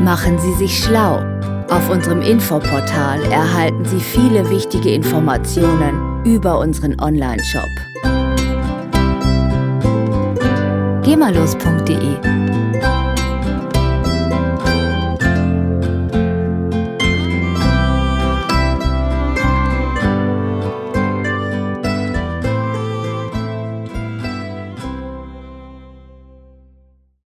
Machen Sie sich schlau. Auf unserem Infoportal erhalten Sie viele wichtige Informationen über unseren Online-Shop. Gehmallos.de